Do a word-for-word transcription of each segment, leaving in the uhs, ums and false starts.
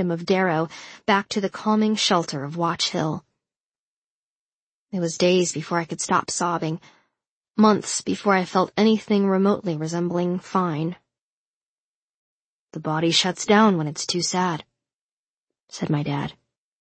kingdom of Darrow back to the calming shelter of Watch Hill. It was days before I could stop sobbing, months before I felt anything remotely resembling fine. "The body shuts down when it's too sad," said my dad.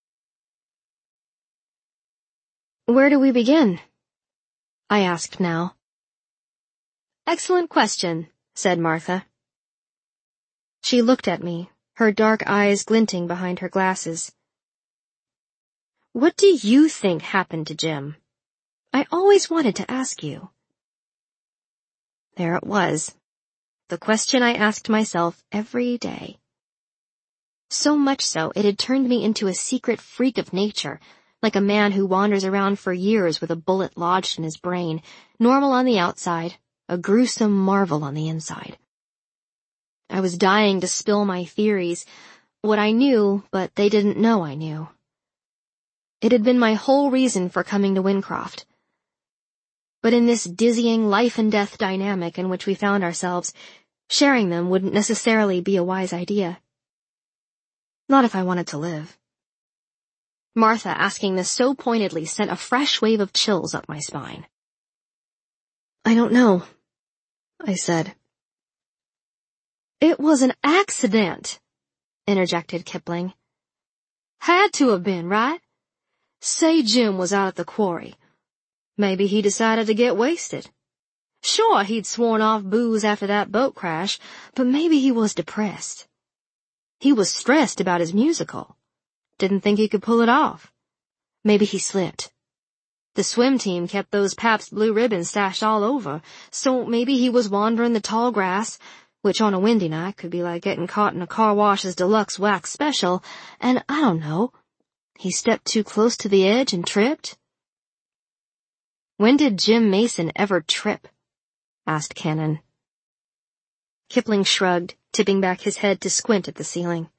"Where do we begin?" I asked now. "Excellent question," said Martha. She looked at me, her dark eyes glinting behind her glasses. "What do you think happened to Jim? I always wanted to ask you." There it was, the question I asked myself every day. So much so it had turned me into a secret freak of nature, like a man who wanders around for years with a bullet lodged in his brain, normal on the outside, a gruesome marvel on the inside. I was dying to spill my theories, what I knew, but they didn't know I knew. It had been my whole reason for coming to Wincroft. But in this dizzying life-and-death dynamic in which we found ourselves, sharing them wouldn't necessarily be a wise idea. Not if I wanted to live. Martha asking this so pointedly sent a fresh wave of chills up my spine. "I don't know," I said. "It was an accident," interjected Kipling. "Had to have been, right? Say Jim was out at the quarry. Maybe he decided to get wasted. Sure, he'd sworn off booze after that boat crash, but maybe he was depressed. He was stressed about his musical. Didn't think he could pull it off. Maybe he slipped. The swim team kept those Pabst Blue Ribbons stashed all over, so maybe he was wandering the tall grass, which on a windy night could be like getting caught in a car wash's deluxe wax special, and I don't know, he stepped too close to the edge and tripped." "When did Jim Mason ever trip?" asked Cannon. Kipling shrugged, tipping back his head to squint at the ceiling.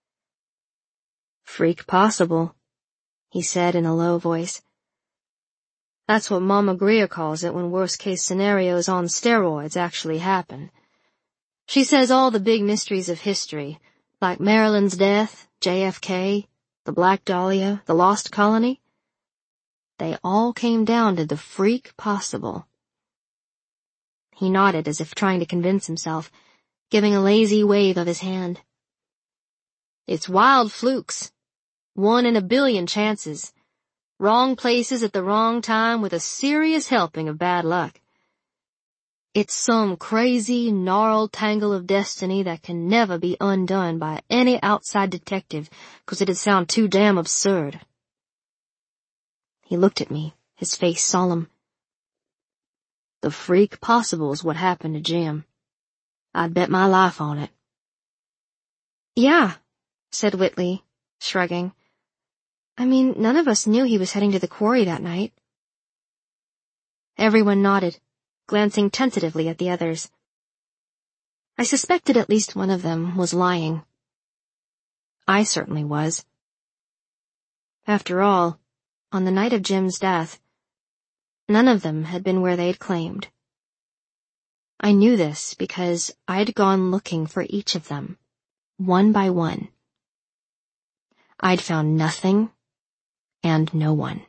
"Freak possible," he said in a low voice. "That's what Mama Greer calls it when worst-case scenarios on steroids actually happen. She says all the big mysteries of history, like Maryland's death, J F K, the Black Dahlia, the Lost Colony, they all came down to the freak possible." He nodded as if trying to convince himself, giving a lazy wave of his hand. "It's wild flukes. One in a billion chances. Wrong places at the wrong time with a serious helping of bad luck. It's some crazy, gnarled tangle of destiny that can never be undone by any outside detective, 'cause it'd sound too damn absurd." He looked at me, his face solemn. "The freak possible's what happened to Jim. I'd bet my life on it." "Yeah," said Whitley, shrugging. "I mean, none of us knew he was heading to the quarry that night." Everyone nodded, glancing tentatively at the others. I suspected at least one of them was lying. I certainly was. After all, on the night of Jim's death, none of them had been where they'd claimed. I knew this because I'd gone looking for each of them, one by one. I'd found nothing and no one.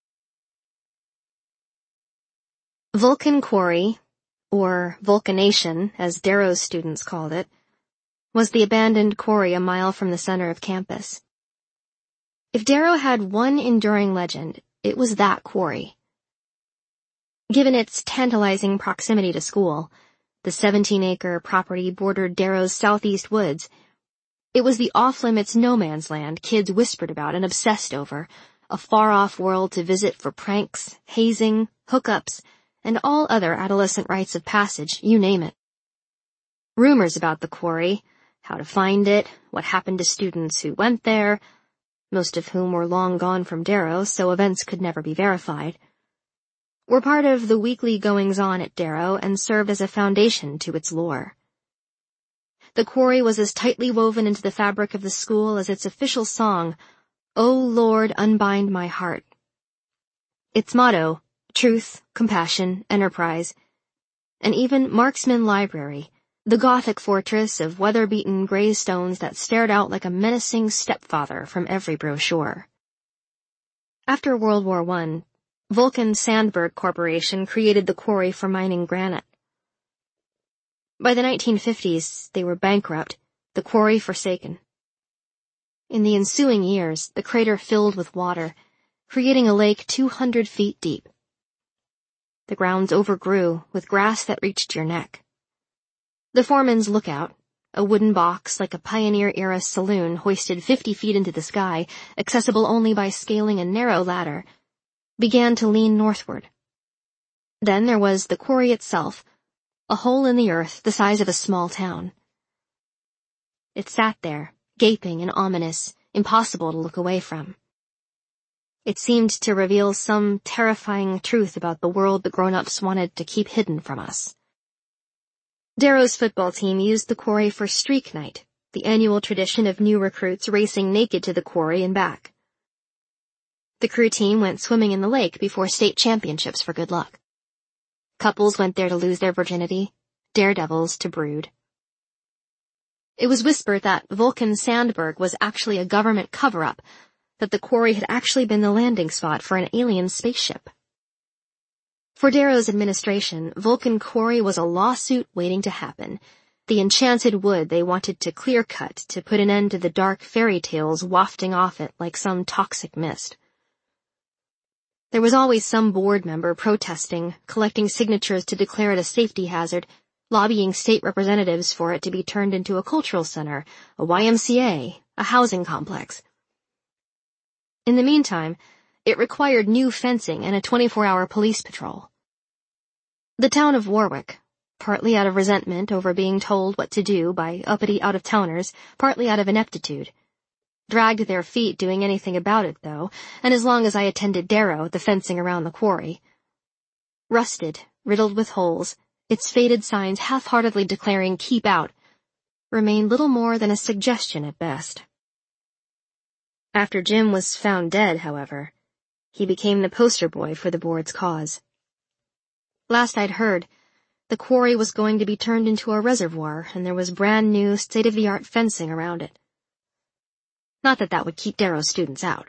Vulcan Quarry, or Vulcanation, as Darrow's students called it, was the abandoned quarry a mile from the center of campus. If Darrow had one enduring legend, it was that quarry. Given its tantalizing proximity to school, the seventeen-acre property bordered Darrow's southeast woods. It was the off-limits no-man's land kids whispered about and obsessed over, a far-off world to visit for pranks, hazing, hookups, and all other adolescent rites of passage, you name it. Rumors about the quarry, how to find it, what happened to students who went there, most of whom were long gone from Darrow, so events could never be verified, were part of the weekly goings-on at Darrow and served as a foundation to its lore. The quarry was as tightly woven into the fabric of the school as its official song, "O Lord, Unbind My Heart." Its motto, truth, compassion, enterprise, and even Marksman Library, The Gothic fortress of weather-beaten gray stones that stared out like a menacing stepfather from every brochure. After World War One, Vulcan Sandberg Corporation created the quarry for mining granite. By the nineteen fifties, they were bankrupt, the quarry forsaken. In the ensuing years, the crater filled with water, creating a lake two hundred feet deep. The grounds overgrew with grass that reached your neck. The foreman's lookout, a wooden box like a pioneer-era saloon hoisted fifty feet into the sky, accessible only by scaling a narrow ladder, began to lean northward. Then there was the quarry itself, a hole in the earth the size of a small town. It sat there, gaping and ominous, impossible to look away from. It seemed to reveal some terrifying truth about the world the grown-ups wanted to keep hidden from us. Darrow's football team used the quarry for streak night, the annual tradition of new recruits racing naked to the quarry and back. The crew team went swimming in the lake before state championships for good luck. Couples went there to lose their virginity, daredevils to brood. It was whispered that Vulcan Sandberg was actually a government cover-up, that the quarry had actually been the landing spot for an alien spaceship. For Darrow's administration, Vulcan Quarry was a lawsuit waiting to happen, the enchanted wood they wanted to clear-cut to put an end to the dark fairy tales wafting off it like some toxic mist. There was always some board member protesting, collecting signatures to declare it a safety hazard, lobbying state representatives for it to be turned into a cultural center, a Y M C A, a housing complex. In the meantime, it required new fencing and a twenty-four hour police patrol. The town of Warwick, partly out of resentment over being told what to do by uppity out-of-towners, partly out of ineptitude, dragged their feet doing anything about it, though, and as long as I attended Darrow, the fencing around the quarry. Rusted, riddled with holes, its faded signs half-heartedly declaring "keep out," remained little more than a suggestion at best. After Jim was found dead, however, he became the poster boy for the board's cause. Last I'd heard, the quarry was going to be turned into a reservoir, and there was brand new, state-of-the-art fencing around it. Not that that would keep Darrow's students out.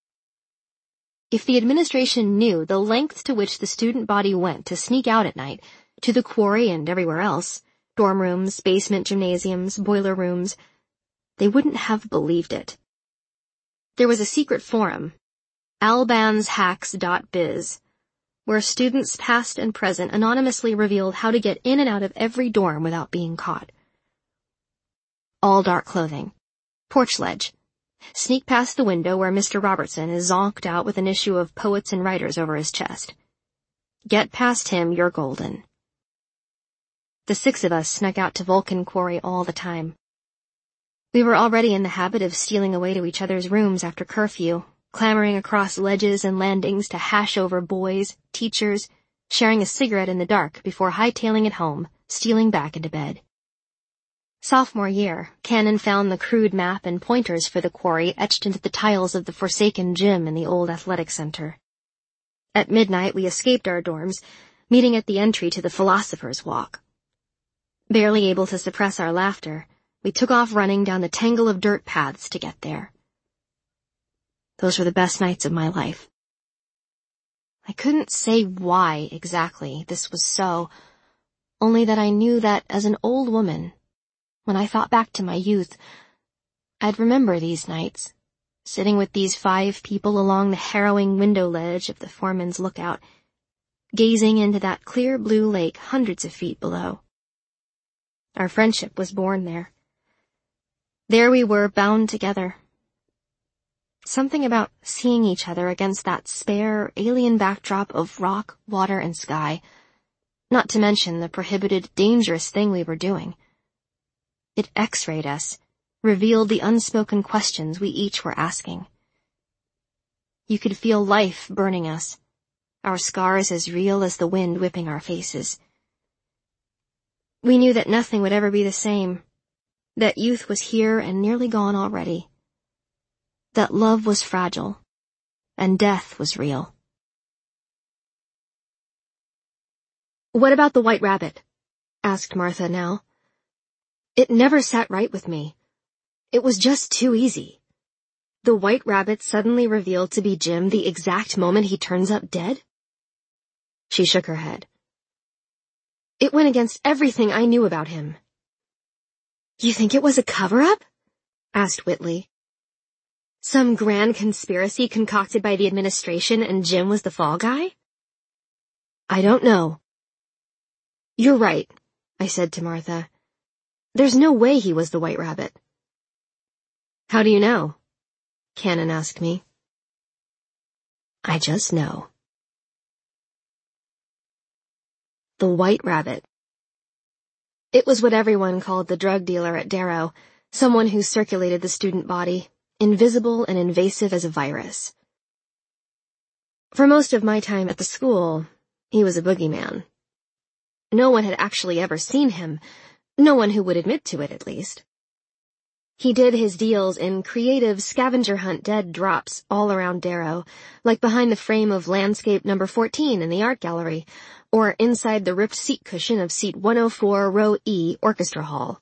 If the administration knew the lengths to which the student body went to sneak out at night, to the quarry and everywhere else, dorm rooms, basement gymnasiums, boiler rooms, they wouldn't have believed it. There was a secret forum, albanshacks dot biz, where students past and present anonymously revealed how to get in and out of every dorm without being caught. All dark clothing, porch ledge, sneak past the window where Mister Robertson is zonked out with an issue of Poets and Writers over his chest. Get past him, you're golden. The six of us snuck out to Vulcan Quarry all the time. We were already in the habit of stealing away to each other's rooms after curfew, clambering across ledges and landings to hash over boys, teachers, sharing a cigarette in the dark before hightailing it home, stealing back into bed. Sophomore year, Cannon found the crude map and pointers for the quarry etched into the tiles of the forsaken gym in the old athletic center. At midnight, we escaped our dorms, meeting at the entry to the Philosopher's Walk. Barely able to suppress our laughter, we took off running down the tangle of dirt paths to get there. Those were the best nights of my life. I couldn't say why exactly this was so, only that I knew that as an old woman, when I thought back to my youth, I'd remember these nights, sitting with these five people along the harrowing window ledge of the foreman's lookout, gazing into that clear blue lake hundreds of feet below. Our friendship was born there. There we were, bound together. Something about seeing each other against that spare, alien backdrop of rock, water, and sky, not to mention the prohibited, dangerous thing we were doing. It X-rayed us, revealed the unspoken questions we each were asking. You could feel life burning us, our scars as real as the wind whipping our faces. We knew that nothing would ever be the same, that youth was here and nearly gone already, that love was fragile, and death was real. "What about the White Rabbit?" asked Martha now. It never sat right with me. It was just too easy. The White Rabbit suddenly revealed to be Jim the exact moment he turns up dead? She shook her head. It went against everything I knew about him. You think it was a cover-up? Asked Whitley. Some grand conspiracy concocted by the administration and Jim was the fall guy? I don't know. You're right, I said to Martha. There's no way he was the White Rabbit. How do you know? Cannon asked me. I just know. The White Rabbit. It was what everyone called the drug dealer at Darrow, someone who circulated the student body, invisible and invasive as a virus. For most of my time at the school, he was a boogeyman. No one had actually ever seen him, no one who would admit to it, at least. He did his deals in creative scavenger hunt dead drops all around Darrow, like behind the frame of landscape number fourteen in the art gallery, or inside the ripped seat cushion of seat one oh four, row E, Orchestra Hall.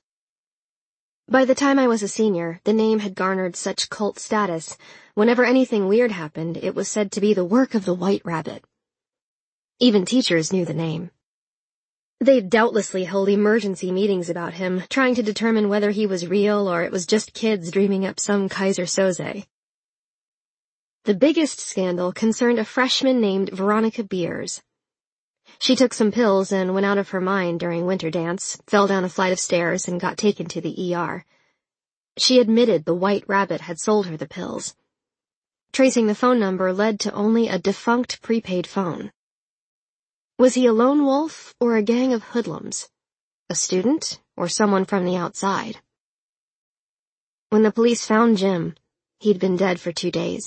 By the time I was a senior, the name had garnered such cult status, whenever anything weird happened, it was said to be the work of the White Rabbit. Even teachers knew the name. They'd doubtlessly held emergency meetings about him, trying to determine whether he was real or it was just kids dreaming up some Kaiser Soze. The biggest scandal concerned a freshman named Veronica Beers. She took some pills and went out of her mind during winter dance, fell down a flight of stairs, and got taken to the E R. She admitted the White Rabbit had sold her the pills. Tracing the phone number led to only a defunct prepaid phone. Was he a lone wolf or a gang of hoodlums? A student or someone from the outside? When the police found Jim, he'd been dead for two days.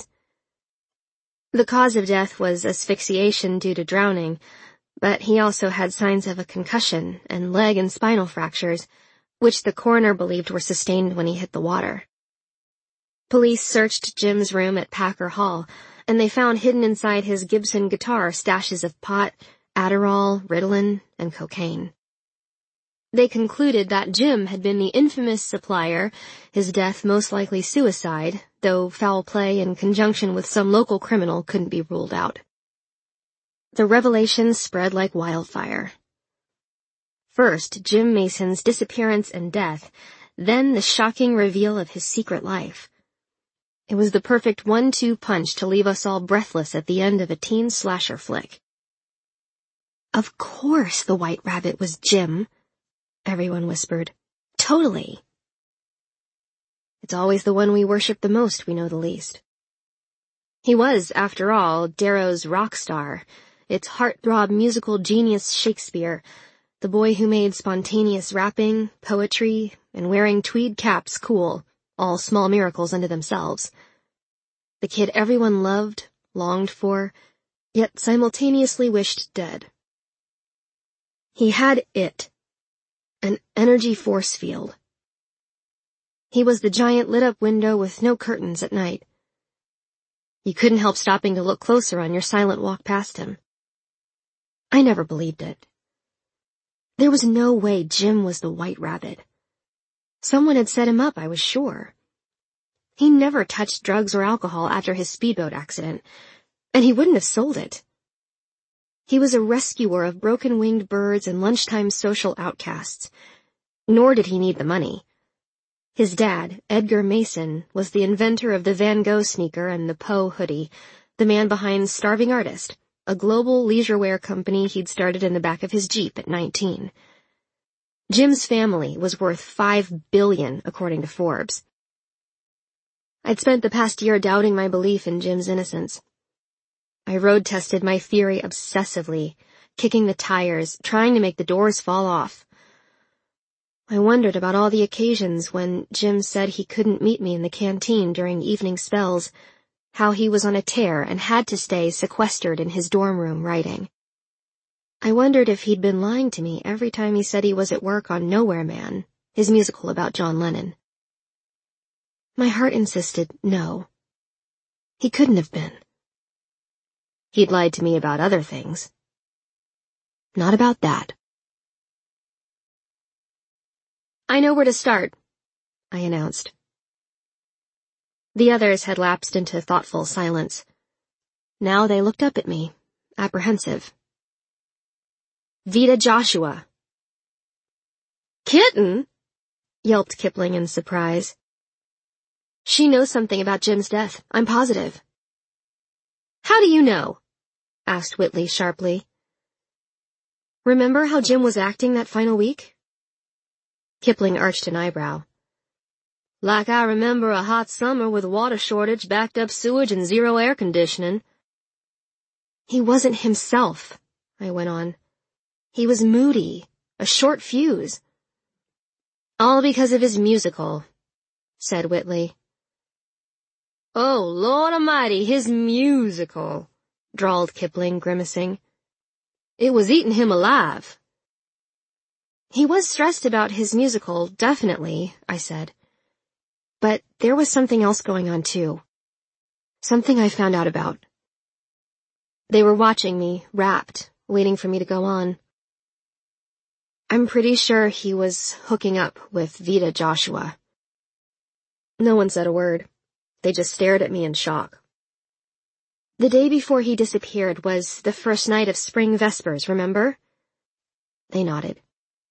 The cause of death was asphyxiation due to drowning, but he also had signs of a concussion and leg and spinal fractures, which the coroner believed were sustained when he hit the water. Police searched Jim's room at Packer Hall, and they found hidden inside his Gibson guitar stashes of pot, Adderall, Ritalin, and cocaine. They concluded that Jim had been the infamous supplier, his death most likely suicide, though foul play in conjunction with some local criminal couldn't be ruled out. The revelations spread like wildfire. First, Jim Mason's disappearance and death, then the shocking reveal of his secret life. It was the perfect one two punch to leave us all breathless at the end of a teen slasher flick. Of course the White Rabbit was Jim, everyone whispered. Totally. It's always the one we worship the most we know the least. He was, after all, Darrow's rock star, its heartthrob musical genius Shakespeare, the boy who made spontaneous rapping, poetry, and wearing tweed caps cool, all small miracles unto themselves. The kid everyone loved, longed for, yet simultaneously wished dead. He had it, an energy force field. He was the giant lit-up window with no curtains at night. You couldn't help stopping to look closer on your silent walk past him. I never believed it. There was no way Jim was the White Rabbit. Someone had set him up, I was sure. He never touched drugs or alcohol after his speedboat accident, and he wouldn't have sold it. He was a rescuer of broken-winged birds and lunchtime social outcasts. Nor did he need the money. His dad, Edgar Mason, was the inventor of the Van Gogh sneaker and the Poe hoodie, the man behind Starving Artist, a global leisure wear company he'd started in the back of his Jeep at nineteen. Jim's family was worth five billion dollars, according to Forbes. I'd spent the past year doubting my belief in Jim's innocence. I road-tested my theory obsessively, kicking the tires, trying to make the doors fall off. I wondered about all the occasions when Jim said he couldn't meet me in the canteen during evening spells, how he was on a tear and had to stay sequestered in his dorm room writing. I wondered if he'd been lying to me every time he said he was at work on Nowhere Man, his musical about John Lennon. My heart insisted no. He couldn't have been. He'd lied to me about other things. Not about that. I know where to start, I announced. The others had lapsed into thoughtful silence. Now they looked up at me, apprehensive. Vida Joshua. Kitten? Yelped Kipling in surprise. She knows something about Jim's death, I'm positive. How do you know? Asked Whitley sharply. Remember how Jim was acting that final week? Kipling arched an eyebrow. Like I remember a hot summer with water shortage, backed up sewage, and zero air conditioning. He wasn't himself, I went on. He was moody, a short fuse. All because of his musical, said Whitley. Oh, Lord Almighty, his musical, drawled Kipling, grimacing. It was eating him alive. He was stressed about his musical, definitely, I said. But there was something else going on, too. Something I found out about. They were watching me, rapt, waiting for me to go on. I'm pretty sure he was hooking up with Vida Joshua. No one said a word. They just stared at me in shock. The day before he disappeared was the first night of Spring Vespers, remember? They nodded.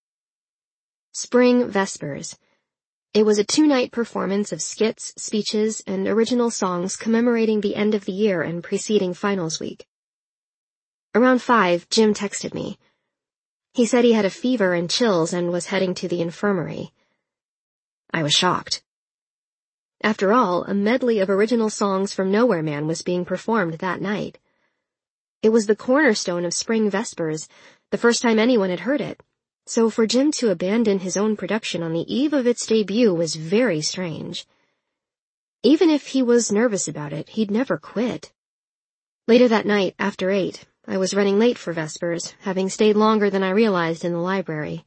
Spring Vespers. It was a two-night performance of skits, speeches, and original songs commemorating the end of the year and preceding finals week. Around five, Jim texted me. He said he had a fever and chills and was heading to the infirmary. I was shocked. After all, a medley of original songs from Nowhere Man was being performed that night. It was the cornerstone of Spring Vespers, the first time anyone had heard it, so for Jim to abandon his own production on the eve of its debut was very strange. Even if he was nervous about it, he'd never quit. Later that night, after eight, I was running late for Vespers, having stayed longer than I realized in the library.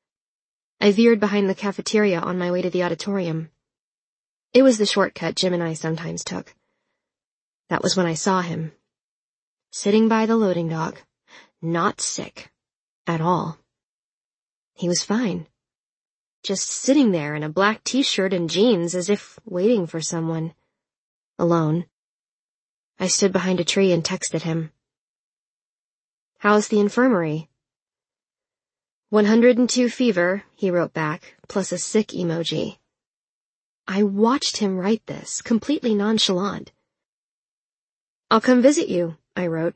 I veered behind the cafeteria on my way to the auditorium. It was the shortcut Jim and I sometimes took. That was when I saw him. Sitting by the loading dock, not sick, at all. He was fine. Just sitting there in a black t-shirt and jeans as if waiting for someone. Alone. I stood behind a tree and texted him. How's the infirmary? one hundred two fever, he wrote back, plus a sick emoji. I watched him write this, completely nonchalant. I'll come visit you, I wrote.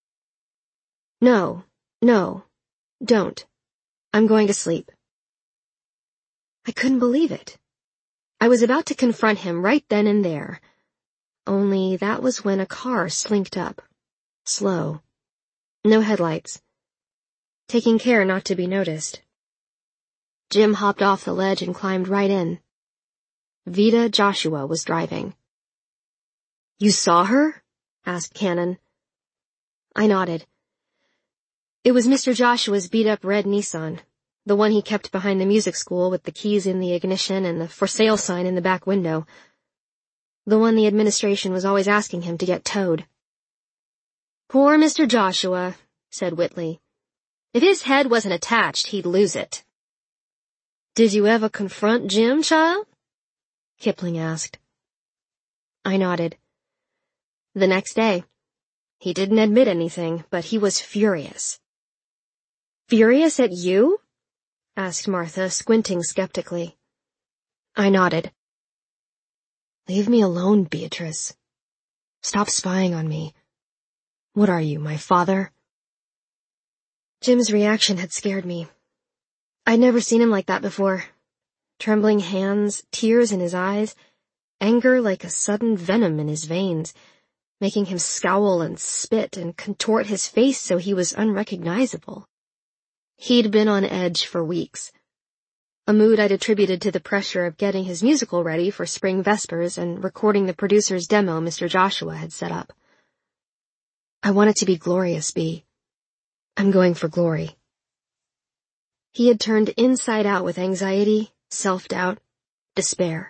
No, no, don't. I'm going to sleep. I couldn't believe it. I was about to confront him right then and there. Only that was when a car slinked up. Slow. No headlights. Taking care not to be noticed. Jim hopped off the ledge and climbed right in. Vida Joshua was driving. You saw her? Asked Cannon. I nodded. It was Mister Joshua's beat-up red Nissan, the one he kept behind the music school with the keys in the ignition and the for sale sign in the back window. The one the administration was always asking him to get towed. Poor Mister Joshua, said Whitley. If his head wasn't attached, he'd lose it. Did you ever confront Jim, child? Kipling asked. I nodded. The next day. He didn't admit anything, but he was furious. Furious at you? Asked Martha, squinting skeptically. I nodded. Leave me alone, Beatrice. Stop spying on me. What are you, my father? Jim's reaction had scared me. I'd never seen him like that before. Trembling hands, tears in his eyes, anger like a sudden venom in his veins, making him scowl and spit and contort his face so he was unrecognizable. He'd been on edge for weeks. A mood I'd attributed to the pressure of getting his musical ready for Spring Vespers and recording the producer's demo Mister Joshua had set up. I want it to be glorious, Bea. I'm going for glory. He had turned inside out with anxiety, self-doubt, despair.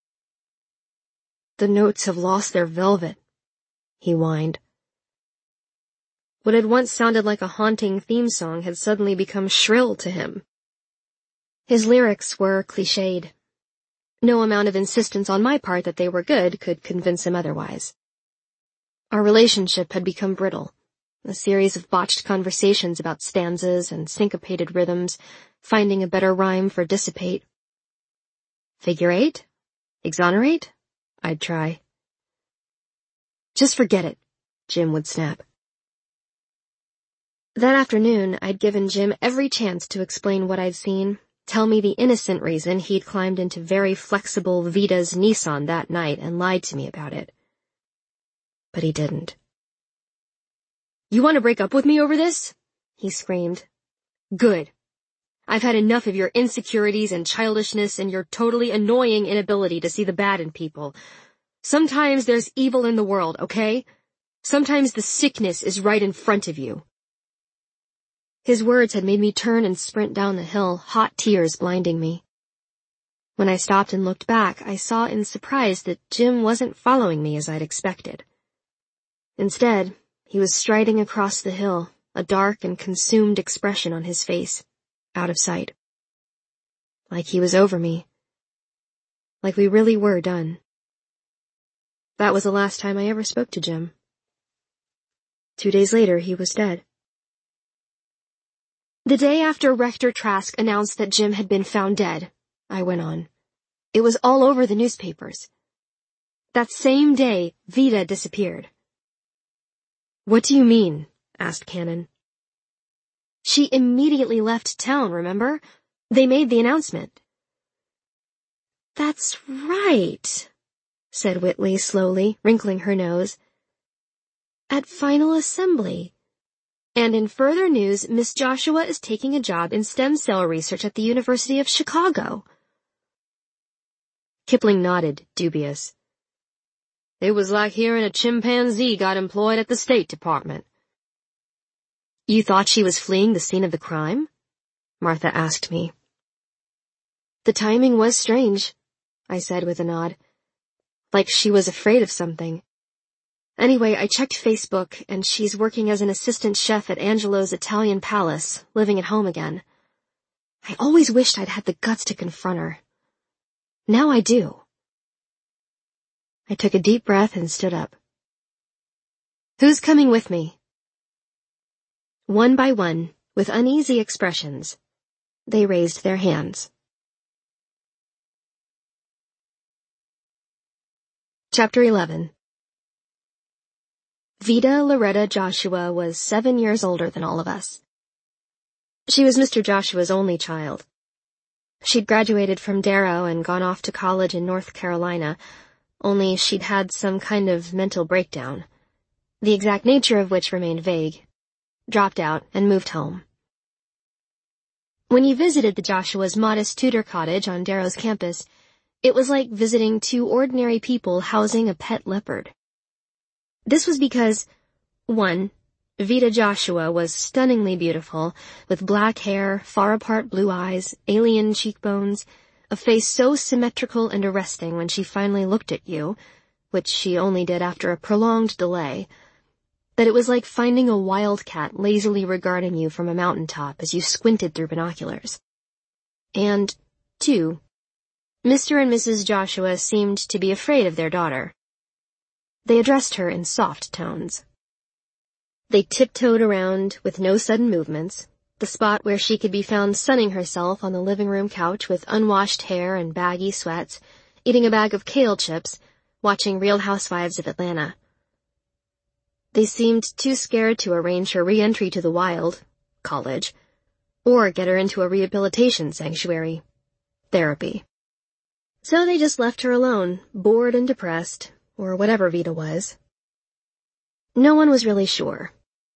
The notes have lost their velvet, he whined. What had once sounded like a haunting theme song had suddenly become shrill to him. His lyrics were cliched. No amount of insistence on my part that they were good could convince him otherwise. Our relationship had become brittle, a series of botched conversations about stanzas and syncopated rhythms, finding a better rhyme for dissipate. Figure eight? Exonerate? I'd try. Just forget it, Jim would snap. That afternoon, I'd given Jim every chance to explain what I'd seen, tell me the innocent reason he'd climbed into very flexible Vita's Nissan that night and lied to me about it. But he didn't. You want to break up with me over this? He screamed. Good. I've had enough of your insecurities and childishness and your totally annoying inability to see the bad in people. Sometimes there's evil in the world, okay? Sometimes the sickness is right in front of you. His words had made me turn and sprint down the hill, hot tears blinding me. When I stopped and looked back, I saw in surprise that Jim wasn't following me as I'd expected. Instead, he was striding across the hill, a dark and consumed expression on his face, out of sight. Like he was over me. Like we really were done. That was the last time I ever spoke to Jim. Two days later, he was dead. The day after Rector Trask announced that Jim had been found dead, I went on. It was all over the newspapers. That same day, Vita disappeared. What do you mean? Asked Cannon. She immediately left town, remember? They made the announcement. That's right, said Whitley slowly, wrinkling her nose. At final assembly. And in further news, Miss Joshua is taking a job in stem cell research at the University of Chicago. Kipling nodded, dubious. It was like hearing a chimpanzee got employed at the State Department. You thought she was fleeing the scene of the crime? Martha asked me. The timing was strange, I said with a nod. Like she was afraid of something. Anyway, I checked Facebook, and she's working as an assistant chef at Angelo's Italian Palace, living at home again. I always wished I'd had the guts to confront her. Now I do. I took a deep breath and stood up. Who's coming with me? One by one, with uneasy expressions, they raised their hands. Chapter eleven. Vita Loretta Joshua was seven years older than all of us. She was Mister Joshua's only child. She'd graduated from Darrow and gone off to college in North Carolina, only she'd had some kind of mental breakdown, the exact nature of which remained vague, dropped out, and moved home. When you visited the Joshua's modest Tudor cottage on Darrow's campus, it was like visiting two ordinary people housing a pet leopard. This was because, one, Vita Joshua was stunningly beautiful, with black hair, far-apart blue eyes, alien cheekbones, a face so symmetrical and arresting when she finally looked at you, which she only did after a prolonged delay, that it was like finding a wildcat lazily regarding you from a mountaintop as you squinted through binoculars. And, two, Mister and Missus Joshua seemed to be afraid of their daughter. They addressed her in soft tones. They tiptoed around with no sudden movements, the spot where she could be found sunning herself on the living room couch with unwashed hair and baggy sweats, eating a bag of kale chips, watching Real Housewives of Atlanta. They seemed too scared to arrange her re-entry to the wild, college, or get her into a rehabilitation sanctuary, therapy. So they just left her alone, bored and depressed, or whatever Vita was. No one was really sure.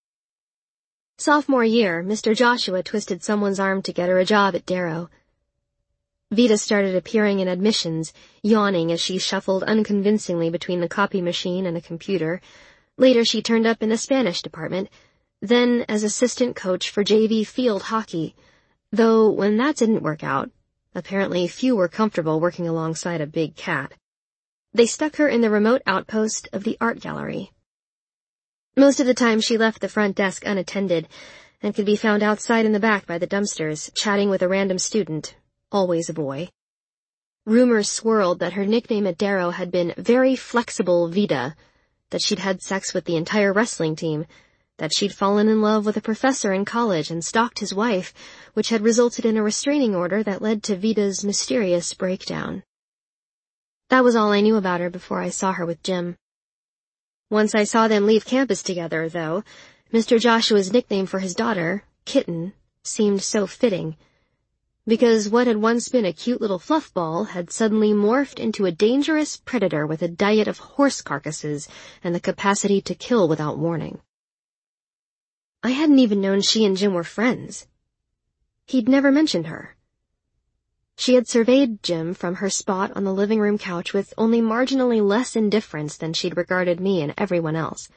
Sophomore year, Mister Joshua twisted someone's arm to get her a job at Darrow. Vita started appearing in admissions, yawning as she shuffled unconvincingly between the copy machine and a computer. Later she turned up in the Spanish department, then as assistant coach for J V field hockey, though when that didn't work out, apparently few were comfortable working alongside a big cat. They stuck her in the remote outpost of the art gallery. Most of the time she left the front desk unattended and could be found outside in the back by the dumpsters, chatting with a random student, always a boy. Rumors swirled that her nickname at Darrow had been Very Flexible Vida, that she'd had sex with the entire wrestling team, that she'd fallen in love with a professor in college and stalked his wife, which had resulted in a restraining order that led to Vida's mysterious breakdown. That was all I knew about her before I saw her with Jim. Once I saw them leave campus together, though, Mister Joshua's nickname for his daughter, Kitten, seemed so fitting, because what had once been a cute little fluff ball had suddenly morphed into a dangerous predator with a diet of horse carcasses and the capacity to kill without warning. I hadn't even known she and Jim were friends. He'd never mentioned her. She had surveyed Jim from her spot on the living room couch with only marginally less indifference than she'd regarded me and everyone else.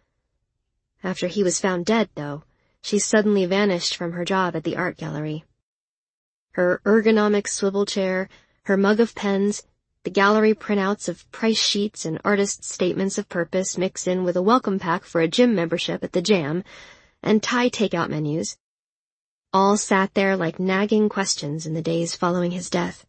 After he was found dead, though, she suddenly vanished from her job at the art gallery. Her ergonomic swivel chair, her mug of pens, the gallery printouts of price sheets and artists' statements of purpose mix in with a welcome pack for a gym membership at the Jam, and Thai takeout menus, all sat there like nagging questions in the days following his death.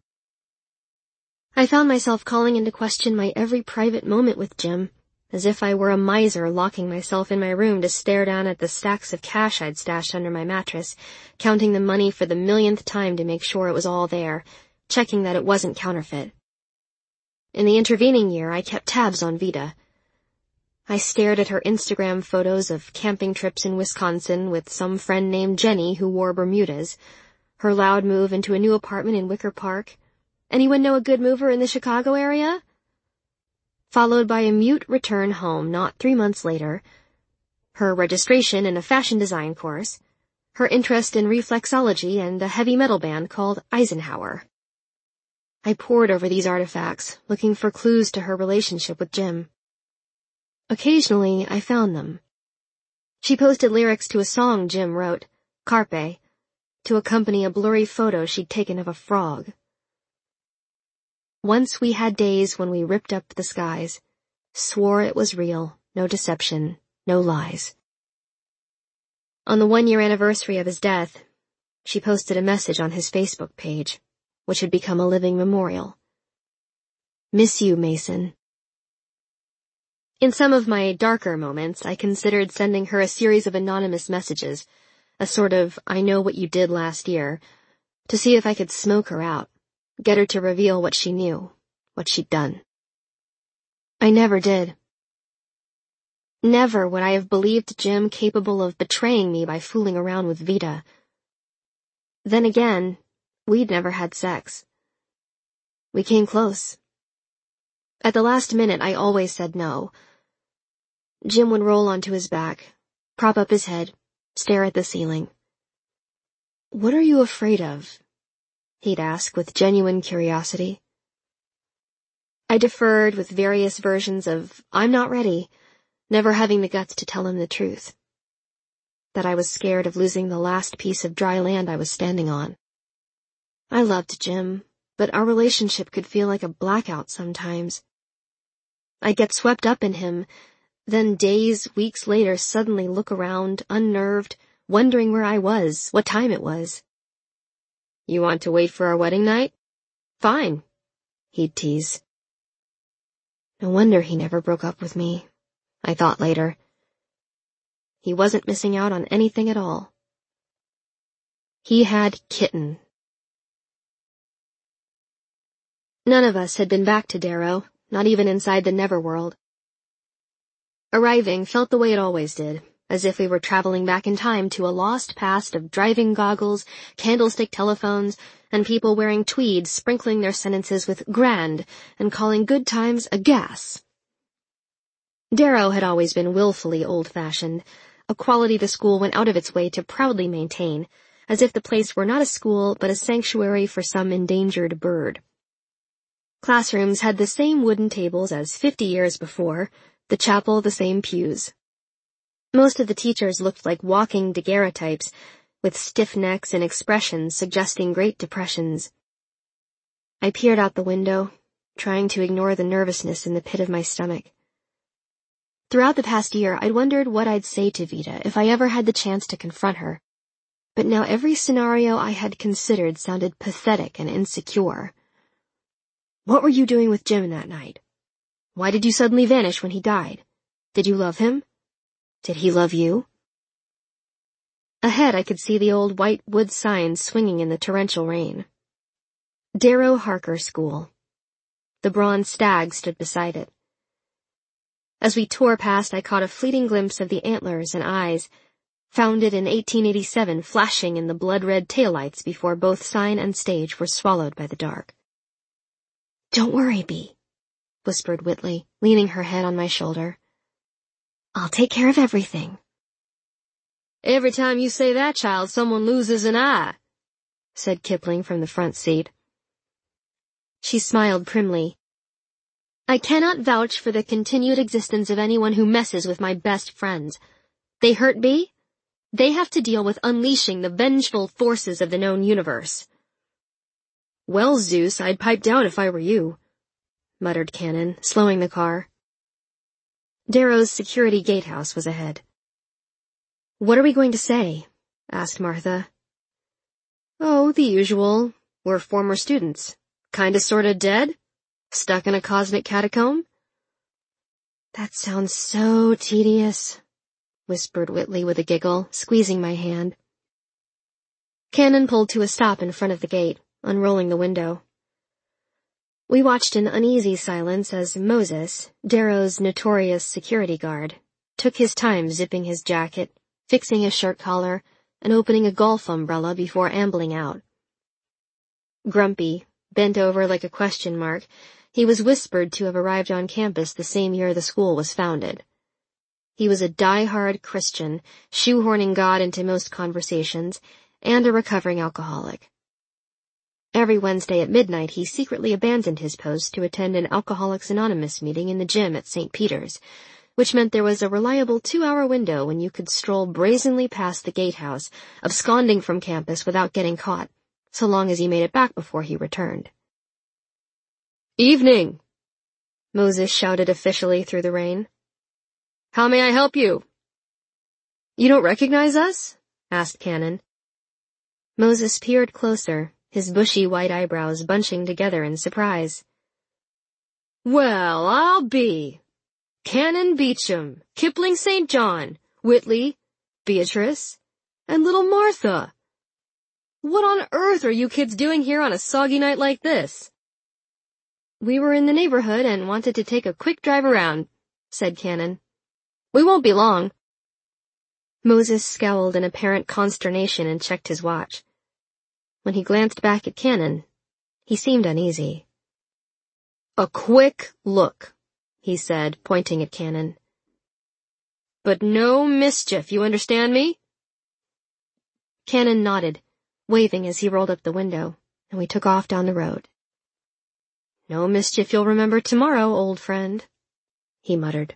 I found myself calling into question my every private moment with Jim, as if I were a miser locking myself in my room to stare down at the stacks of cash I'd stashed under my mattress, counting the money for the millionth time to make sure it was all there, checking that it wasn't counterfeit. In the intervening year, I kept tabs on Vida. I stared at her Instagram photos of camping trips in Wisconsin with some friend named Jenny who wore Bermudas, her loud move into a new apartment in Wicker Park. Anyone know a good mover in the Chicago area? Followed by a mute return home not three months later, her registration in a fashion design course, her interest in reflexology and a heavy metal band called Eisenhower. I pored over these artifacts, looking for clues to her relationship with Jim. Occasionally, I found them. She posted lyrics to a song Jim wrote, Carpe, to accompany a blurry photo she'd taken of a frog. Once we had days when we ripped up the skies, swore it was real, no deception, no lies. On the one-year anniversary of his death, she posted a message on his Facebook page, which had become a living memorial. Miss you, Mason. In some of my darker moments, I considered sending her a series of anonymous messages, a sort of I know what you did last year, to see if I could smoke her out, get her to reveal what she knew, what she'd done. I never did. Never would I have believed Jim capable of betraying me by fooling around with Vida. Then again, we'd never had sex. We came close. At the last minute, I always said no. Jim would roll onto his back, prop up his head, stare at the ceiling. What are you afraid of? He'd ask with genuine curiosity. I deferred with various versions of I'm not ready, never having the guts to tell him the truth. That I was scared of losing the last piece of dry land I was standing on. I loved Jim, but our relationship could feel like a blackout sometimes. I'd get swept up in him, then days, weeks later suddenly look around, unnerved, wondering where I was, what time it was. You want to wait for our wedding night? Fine, he'd tease. No wonder he never broke up with me, I thought later. He wasn't missing out on anything at all. He had Kitten. None of us had been back to Darrow, not even inside the Neverworld. Arriving felt the way it always did, as if we were traveling back in time to a lost past of driving goggles, candlestick telephones, and people wearing tweeds sprinkling their sentences with grand and calling good times a gas. Darrow had always been willfully old-fashioned, a quality the school went out of its way to proudly maintain, as if the place were not a school but a sanctuary for some endangered bird. Classrooms had the same wooden tables as fifty years before, the chapel the same pews. Most of the teachers looked like walking daguerreotypes, with stiff necks and expressions suggesting great depressions. I peered out the window, trying to ignore the nervousness in the pit of my stomach. Throughout the past year, I'd wondered what I'd say to Vida if I ever had the chance to confront her. but now every scenario I had considered sounded pathetic and insecure. What were you doing with Jim that night? Why did you suddenly vanish when he died? Did you love him? Did he love you? Ahead I could see the old white wood sign swinging in the torrential rain. Darrow Harker School. The bronze stag stood beside it. As we tore past, I caught a fleeting glimpse of the antlers and eyes, founded in eighteen eighty-seven, flashing in the blood-red taillights before both sign and stage were swallowed by the dark. "Don't worry, Bee," whispered Whitley, leaning her head on my shoulder. "I'll take care of everything." "Every time you say that, child, someone loses an eye," said Kipling from the front seat. She smiled primly. "I cannot vouch for the continued existence of anyone who messes with my best friends. They hurt Bee? They have to deal with unleashing the vengeful forces of the known universe." "Well, Zeus, I'd pipe down if I were you," muttered Cannon, slowing the car. Darrow's security gatehouse was ahead. "What are we going to say?" asked Martha. "Oh, the usual. We're former students. Kinda sorta dead? Stuck in a cosmic catacomb?" "That sounds so tedious," whispered Whitley with a giggle, squeezing my hand. Cannon pulled to a stop in front of the gate, unrolling the window. We watched in uneasy silence as Moses, Darrow's notorious security guard, took his time zipping his jacket, fixing his shirt collar, and opening a golf umbrella before ambling out. Grumpy, bent over like a question mark, he was whispered to have arrived on campus the same year the school was founded. He was a die-hard Christian, shoehorning God into most conversations, and a recovering alcoholic. Every Wednesday at midnight he secretly abandoned his post to attend an Alcoholics Anonymous meeting in the gym at Saint Peter's, which meant there was a reliable two-hour window when you could stroll brazenly past the gatehouse, absconding from campus without getting caught, so long as you made it back before he returned. "Evening!" Moses shouted officially through the rain. "How may I help you?" "You don't recognize us?" asked Cannon. Moses peered closer, his bushy white eyebrows bunching together in surprise. "Well, I'll be! Cannon Beecham, Kipling Saint John, Whitley, Beatrice, and little Martha. What on earth are you kids doing here on a soggy night like this?" "We were in the neighborhood and wanted to take a quick drive around," said Cannon. "We won't be long." Moses scowled in apparent consternation and checked his watch. When he glanced back at Cannon, he seemed uneasy. "A quick look," he said, pointing at Cannon. "But no mischief, you understand me?" Cannon nodded, waving as he rolled up the window, and we took off down the road. "No mischief you'll remember tomorrow, old friend," he muttered.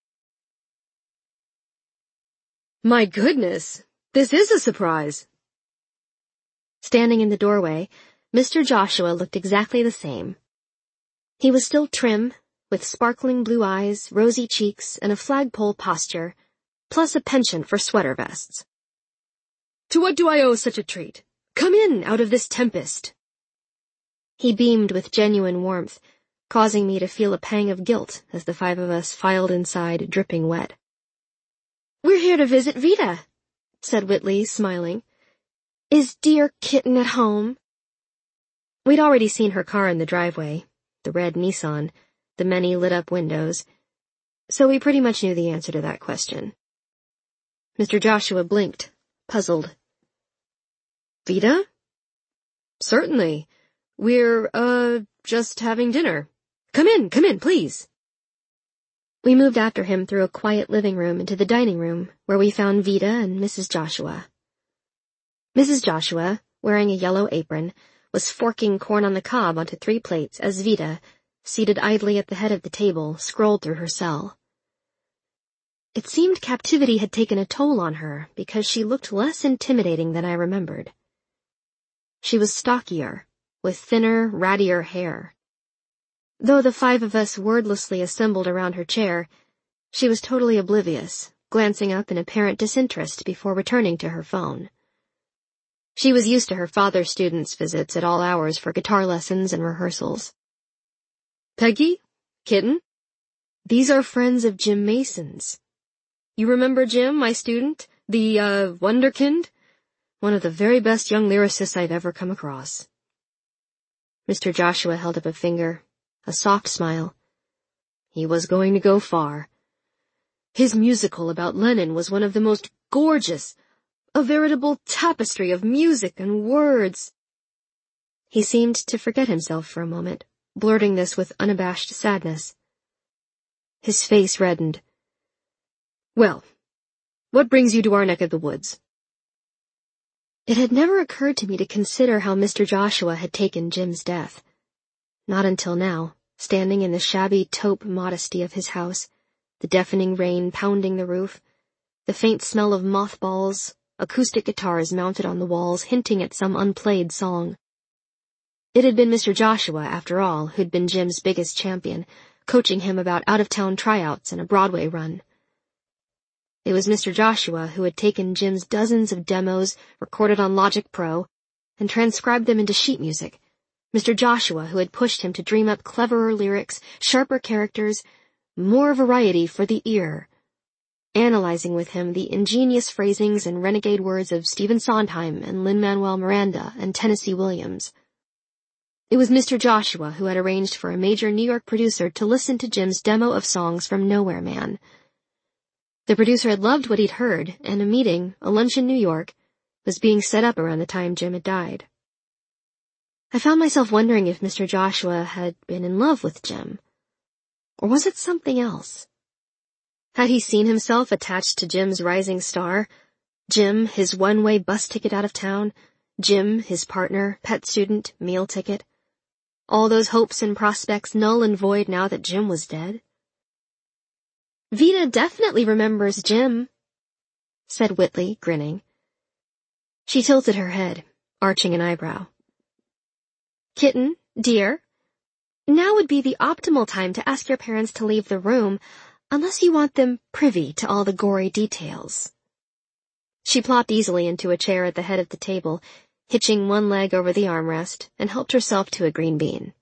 "My goodness, this is a surprise." Standing in the doorway, Mister Joshua looked exactly the same. He was still trim, with sparkling blue eyes, rosy cheeks, and a flagpole posture, plus a penchant for sweater vests. "To what do I owe such a treat? Come in out of this tempest." He beamed with genuine warmth, causing me to feel a pang of guilt as the five of us filed inside, dripping wet. "We're here to visit Vida," said Whitley, smiling. "Is dear kitten at home?" We'd already seen her car in the driveway, the red Nissan, the many lit-up windows, so we pretty much knew the answer to that question. Mister Joshua blinked, puzzled. "Vida? Certainly. We're, uh, just having dinner. Come in, come in, please." We moved after him through a quiet living room into the dining room, where we found Vida and Missus Joshua. Missus Joshua, wearing a yellow apron, was forking corn on the cob onto three plates as Vida, seated idly at the head of the table, scrolled through her cell. It seemed captivity had taken a toll on her because she looked less intimidating than I remembered. She was stockier, with thinner, rattier hair. Though the five of us wordlessly assembled around her chair, she was totally oblivious, glancing up in apparent disinterest before returning to her phone. She was used to her father's students' visits at all hours for guitar lessons and rehearsals. "Peggy? Kitten? These are friends of Jim Mason's. You remember Jim, my student? The, uh, wunderkind? One of the very best young lyricists I've ever come across." Mister Joshua held up a finger, a soft smile. He was going to go far. His musical about Lenin was one of the most gorgeous, a veritable tapestry of music and words. He seemed to forget himself for a moment, blurting this with unabashed sadness. His face reddened. "Well, what brings you to our neck of the woods?" It had never occurred to me to consider how Mister Joshua had taken Jim's death. Not until now, standing in the shabby taupe modesty of his house, the deafening rain pounding the roof, the faint smell of mothballs, acoustic guitars mounted on the walls hinting at some unplayed song. It had been Mister Joshua, after all, who'd been Jim's biggest champion, coaching him about out-of-town tryouts and a Broadway run. It was Mister Joshua who had taken Jim's dozens of demos recorded on Logic Pro and transcribed them into sheet music. Mister Joshua who had pushed him to dream up cleverer lyrics, sharper characters, more variety for the ear, analyzing with him the ingenious phrasings and renegade words of Stephen Sondheim and Lin-Manuel Miranda and Tennessee Williams. It was Mister Joshua who had arranged for a major New York producer to listen to Jim's demo of songs from Nowhere Man. The producer had loved what he'd heard, and a meeting, a lunch in New York, was being set up around the time Jim had died. I found myself wondering if Mister Joshua had been in love with Jim. Or was it something else? Had he seen himself attached to Jim's rising star? Jim, his one-way bus ticket out of town? Jim, his partner, pet student, meal ticket? All those hopes and prospects null and void now that Jim was dead? "Vida definitely remembers Jim," said Whitley, grinning. She tilted her head, arching an eyebrow. "Kitten, dear, now would be the optimal time to ask your parents to leave the room, unless you want them privy to all the gory details." She plopped easily into a chair at the head of the table, hitching one leg over the armrest, and helped herself to a green bean.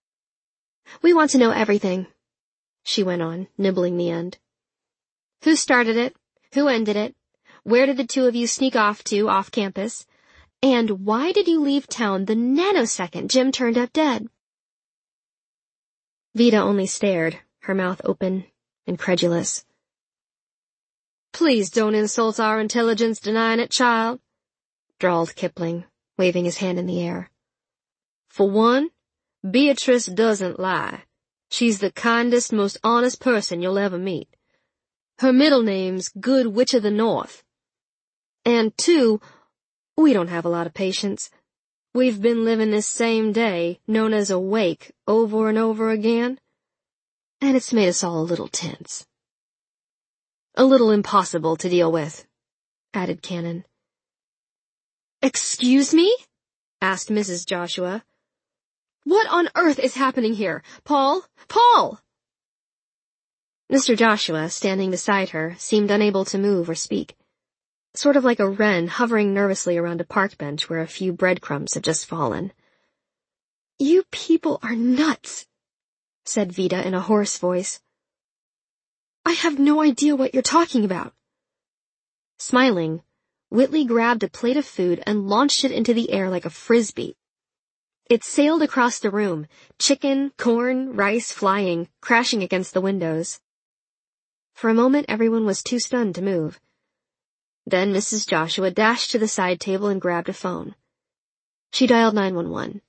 "We want to know everything," she went on, nibbling the end. "Who started it? Who ended it? Where did the two of you sneak off to off campus? And why did you leave town the nanosecond Jim turned up dead?" Vida only stared, her mouth open, incredulous. "Please don't insult our intelligence denying it, child," drawled Kipling, waving his hand in the air. "For one, Beatrice doesn't lie. She's the kindest, most honest person you'll ever meet. Her middle name's Good Witch of the North. And two, we don't have a lot of patience. We've been living this same day, known as a wake, over and over again, and it's made us all a little tense. A little impossible to deal with," added Cannon. "Excuse me?" asked Missus Joshua. "What on earth is happening here? Paul? Paul!" Mister Joshua, standing beside her, seemed unable to move or speak, sort of like a wren hovering nervously around a park bench where a few breadcrumbs have just fallen. "You people are nuts," said Vida in a hoarse voice. "I have no idea what you're talking about." Smiling, Whitley grabbed a plate of food and launched it into the air like a frisbee. It sailed across the room, chicken, corn, rice flying, crashing against the windows. For a moment everyone was too stunned to move. Then Missus Joshua dashed to the side table and grabbed a phone. She dialed nine one one.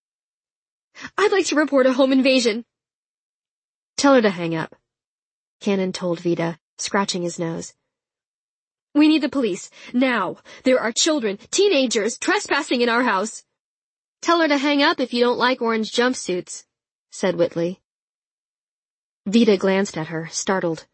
"I'd like to report a home invasion." "Tell her to hang up," Cannon told Vida, scratching his nose. "We need the police, now. There are children, teenagers, trespassing in our house." "Tell her to hang up if you don't like orange jumpsuits," said Whitley. Vida glanced at her, startled.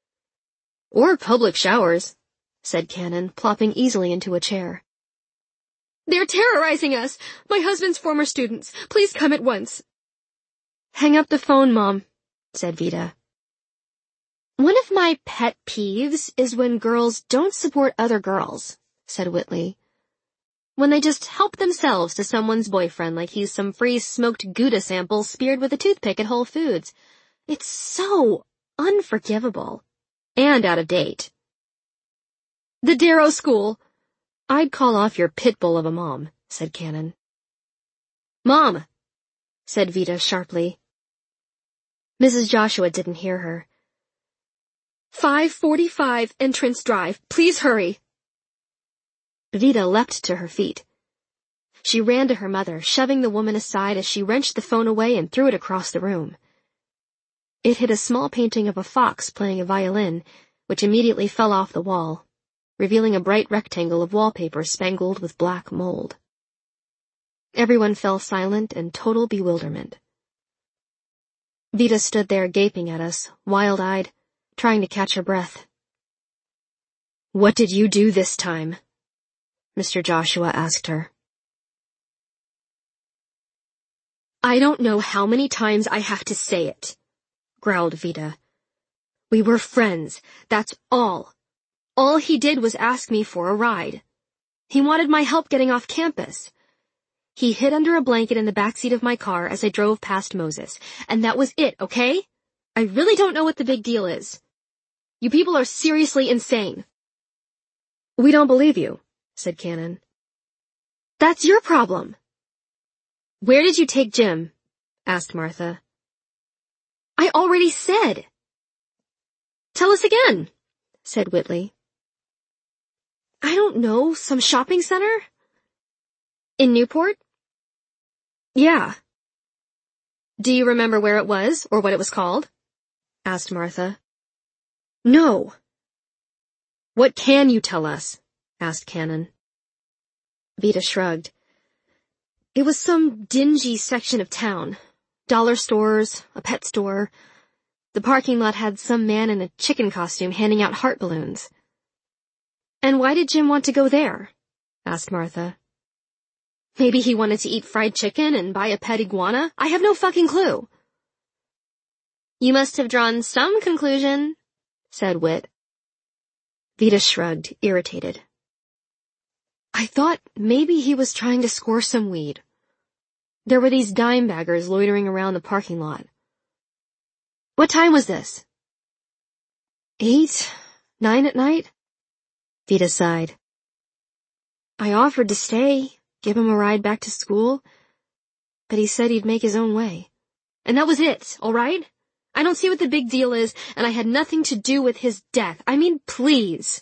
"Or public showers," said Cannon, plopping easily into a chair. "They're terrorizing us! My husband's former students! Please come at once!" "Hang up the phone, Mom," said Vida. "One of my pet peeves is when girls don't support other girls," said Whitley. when they just help themselves to someone's boyfriend like he's some free smoked Gouda sample speared with a toothpick at Whole Foods. It's so unforgivable. And out of date. The Darrow School. I'd call off your pit bull of a mom, said Cannon. Mom, said Vida sharply. Missus Joshua didn't hear her. five forty-five Entrance Drive. Please hurry. Vida leapt to her feet. She ran to her mother, shoving the woman aside as she wrenched the phone away and threw it across the room. It hit a small painting of a fox playing a violin, which immediately fell off the wall, revealing a bright rectangle of wallpaper spangled with black mold. Everyone fell silent in total bewilderment. Vida stood there gaping at us, wild-eyed, trying to catch her breath. What did you do this time? Mister Joshua asked her. I don't know how many times I have to say it, growled Vida. We were friends, that's all. All he did was ask me for a ride. He wanted my help getting off campus. He hid under a blanket in the backseat of my car as I drove past Moses, and that was it, okay? I really don't know what the big deal is. You people are seriously insane. We don't believe you, said Cannon. That's your problem. Where did you take Jim? Asked Martha. I already said. Tell us again, said Whitley. I don't know, some shopping center? In Newport? Yeah. Do you remember where it was, or what it was called? Asked Martha. No. What can you tell us? Asked Cannon. Vida shrugged. It was some dingy section of town. Dollar stores, a pet store. The parking lot had some man in a chicken costume handing out heart balloons. And why did Jim want to go there? Asked Martha. Maybe he wanted to eat fried chicken and buy a pet iguana? I have no fucking clue. You must have drawn some conclusion, said Whit. Vida shrugged, irritated. I thought maybe he was trying to score some weed. There were these dime baggers loitering around the parking lot. What time was this? Eight? Nine at night? Vida sighed. I offered to stay, give him a ride back to school, but he said he'd make his own way. And that was it, all right? I don't see what the big deal is, and I had nothing to do with his death. I mean, please.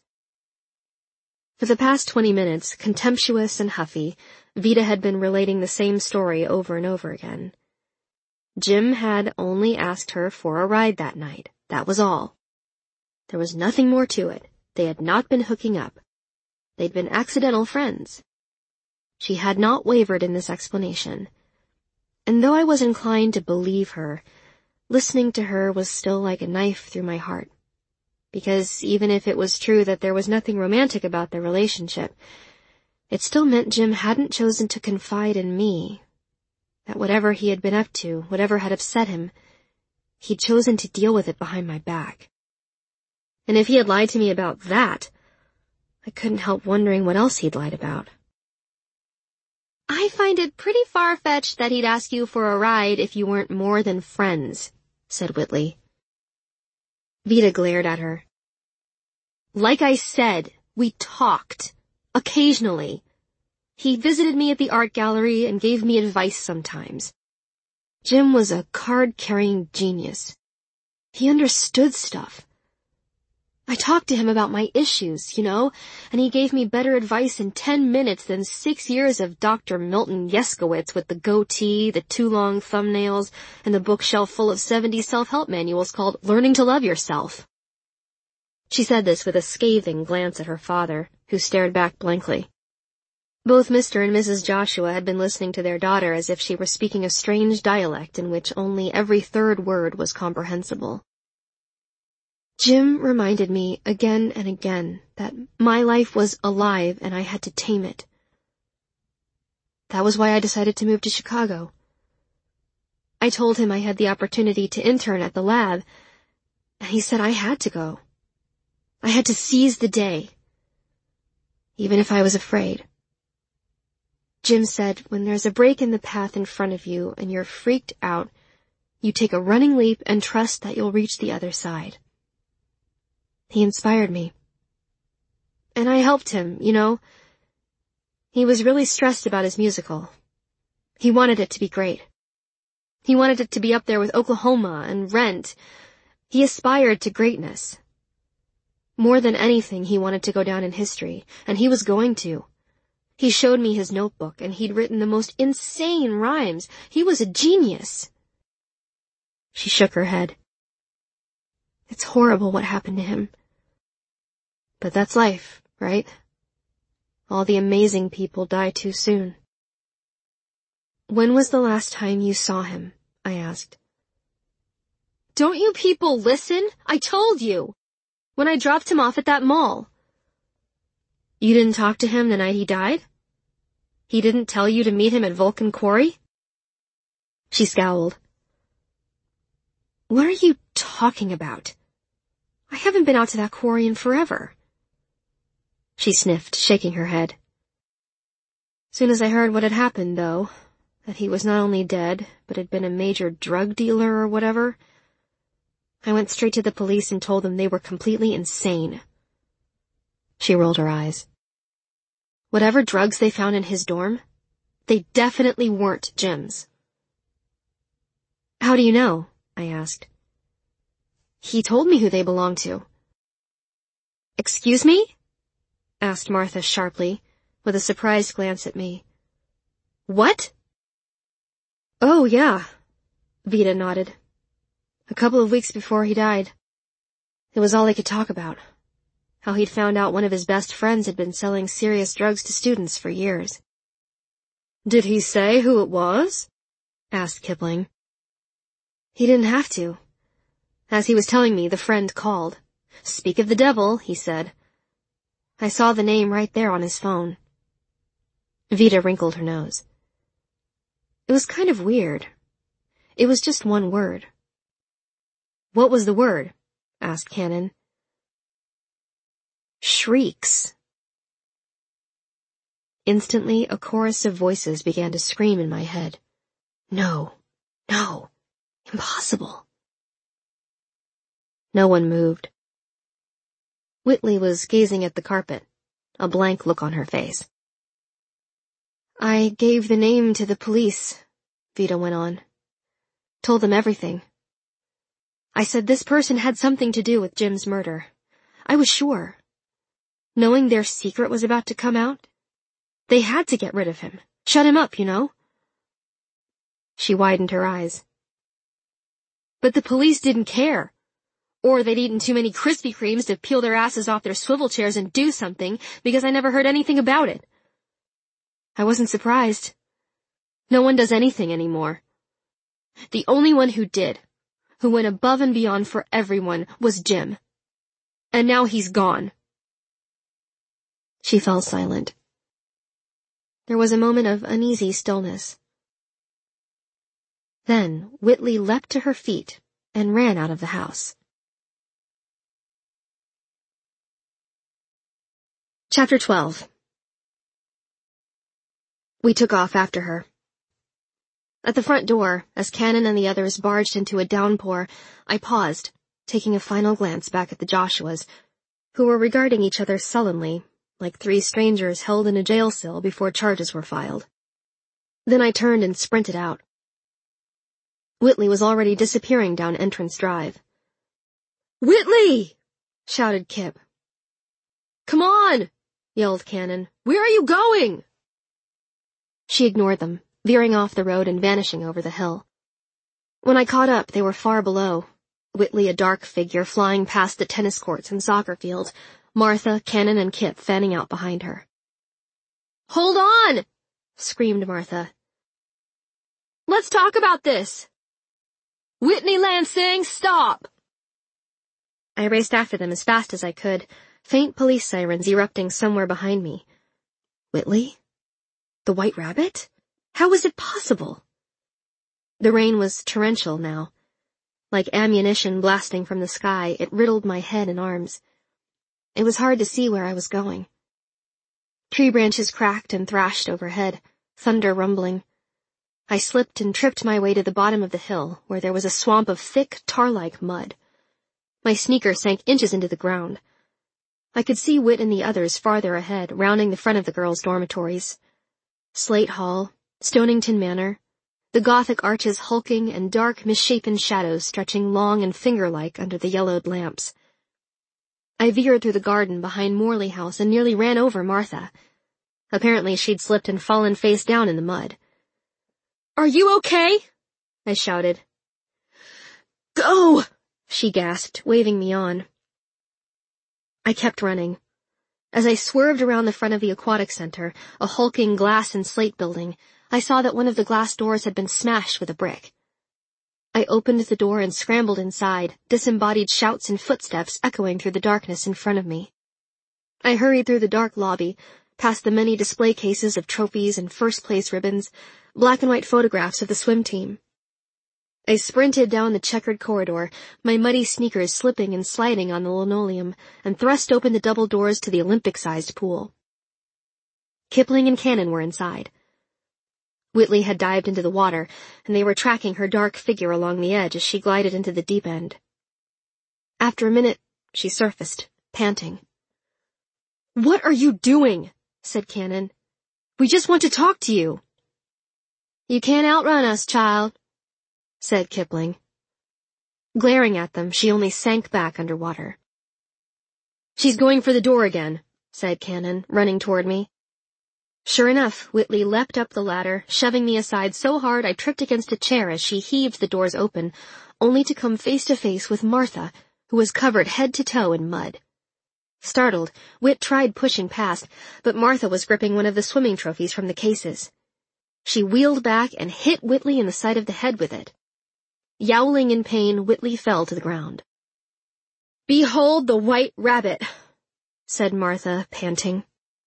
For the past twenty minutes, contemptuous and huffy, Vida had been relating the same story over and over again. Jim had only asked her for a ride that night. That was all. There was nothing more to it. They had not been hooking up. They'd been accidental friends. She had not wavered in this explanation. And though I was inclined to believe her, listening to her was still like a knife through my heart. Because even if it was true that there was nothing romantic about their relationship, it still meant Jim hadn't chosen to confide in me. That whatever he had been up to, whatever had upset him, he'd chosen to deal with it behind my back. And if he had lied to me about that, I couldn't help wondering what else he'd lied about. I find it pretty far-fetched that he'd ask you for a ride if you weren't more than friends, said Whitley. Vida glared at her. Like I said, we talked. Occasionally. He visited me at the art gallery and gave me advice sometimes. Jim was a card-carrying genius. He understood stuff. I talked to him about my issues, you know, and he gave me better advice in ten minutes than six years of Doctor Milton Yeskowitz with the goatee, the too long thumbnails, and the bookshelf full of seventy self-help manuals called Learning to Love Yourself. She said this with a scathing glance at her father, who stared back blankly. Both Mister and Missus Joshua had been listening to their daughter as if she were speaking a strange dialect in which only every third word was comprehensible. Jim reminded me again and again that my life was alive and I had to tame it. That was why I decided to move to Chicago. I told him I had the opportunity to intern at the lab, and he said I had to go. I had to seize the day, even if I was afraid. Jim said, when there's a break in the path in front of you and you're freaked out, you take a running leap and trust that you'll reach the other side. He inspired me. And I helped him, you know. He was really stressed about his musical. He wanted it to be great. He wanted it to be up there with Oklahoma and Rent. He aspired to greatness. More than anything, he wanted to go down in history, and he was going to. He showed me his notebook, and he'd written the most insane rhymes. He was a genius. She shook her head. It's horrible what happened to him. But that's life, right? All the amazing people die too soon. When was the last time you saw him? I asked. Don't you people listen? I told you. When I dropped him off at that mall. You didn't talk to him the night he died? He didn't tell you to meet him at Vulcan Quarry? She scowled. What are you talking about? I haven't been out to that quarry in forever. She sniffed, shaking her head. Soon as I heard what had happened, though, that he was not only dead, but had been a major drug dealer or whatever, I went straight to the police and told them they were completely insane. She rolled her eyes. Whatever drugs they found in his dorm, they definitely weren't Jim's. How do you know? I asked. He told me who they belonged to. Excuse me? Asked Martha sharply, with a surprised glance at me. What? Oh, yeah, Vida nodded. A couple of weeks before he died. It was all they could talk about. How he'd found out one of his best friends had been selling serious drugs to students for years. Did he say who it was? Asked Kipling. He didn't have to. As he was telling me, the friend called. Speak of the devil, he said. I saw the name right there on his phone. Vida wrinkled her nose. It was kind of weird. It was just one word. What was the word? Asked Cannon. Shrieks. Instantly, a chorus of voices began to scream in my head. No, no, impossible. No one moved. Whitley was gazing at the carpet, a blank look on her face. I gave the name to the police, Vida went on. Told them everything. I said this person had something to do with Jim's murder. I was sure. Knowing their secret was about to come out, they had to get rid of him. Shut him up, you know. She widened her eyes. But the police didn't care. Or they'd eaten too many Krispy Kremes to peel their asses off their swivel chairs and do something, because I never heard anything about it. I wasn't surprised. No one does anything anymore. The only one who did, who went above and beyond for everyone, was Jim. And now he's gone. She fell silent. There was a moment of uneasy stillness. Then Whitley leapt to her feet and ran out of the house. Chapter twelve. We took off after her. At the front door, as Cannon and the others barged into a downpour, I paused, taking a final glance back at the Joshuas, who were regarding each other sullenly, like three strangers held in a jail cell before charges were filed. Then I turned and sprinted out. Whitley was already disappearing down Entrance Drive. "Whitley!" shouted Kip. "Come on!" yelled Cannon. "Where are you going?" She ignored them, veering off the road and vanishing over the hill. When I caught up, they were far below, Whitley a dark figure flying past the tennis courts and soccer field, Martha, Cannon, and Kip fanning out behind her. "Hold on!" screamed Martha. "Let's talk about this!" "Whitney Lansing, stop!" I raced after them as fast as I could, faint police sirens erupting somewhere behind me. Whitley? The White Rabbit? How was it possible? The rain was torrential now. Like ammunition blasting from the sky, it riddled my head and arms. It was hard to see where I was going. Tree branches cracked and thrashed overhead, thunder rumbling. I slipped and tripped my way to the bottom of the hill, where there was a swamp of thick, tar-like mud. My sneaker sank inches into the ground. I could see Whit and the others farther ahead, rounding the front of the girls' dormitories. Slate Hall, Stonington Manor, the Gothic arches hulking and dark, misshapen shadows stretching long and finger-like under the yellowed lamps. I veered through the garden behind Morley House and nearly ran over Martha. Apparently she'd slipped and fallen face down in the mud. "Are you okay?" I shouted. "Go!" she gasped, waving me on. I kept running. As I swerved around the front of the aquatic center, a hulking glass and slate building, I saw that one of the glass doors had been smashed with a brick. I opened the door and scrambled inside, disembodied shouts and footsteps echoing through the darkness in front of me. I hurried through the dark lobby, past the many display cases of trophies and first-place ribbons, black and white photographs of the swim team. I sprinted down the checkered corridor, my muddy sneakers slipping and sliding on the linoleum, and thrust open the double doors to the Olympic-sized pool. Kipling and Cannon were inside. Whitley had dived into the water, and they were tracking her dark figure along the edge as she glided into the deep end. After a minute, she surfaced, panting. "What are you doing?" said Cannon. "We just want to talk to you." "You can't outrun us, child," said Kipling. Glaring at them, she only sank back underwater. "She's going for the door again," said Cannon, running toward me. Sure enough, Whitley leapt up the ladder, shoving me aside so hard I tripped against a chair as she heaved the doors open, only to come face to face with Martha, who was covered head to toe in mud. Startled, Whit tried pushing past, but Martha was gripping one of the swimming trophies from the cases. She wheeled back and hit Whitley in the side of the head with it. Yowling in pain, Whitley fell to the ground. "Behold the white rabbit," said Martha, panting.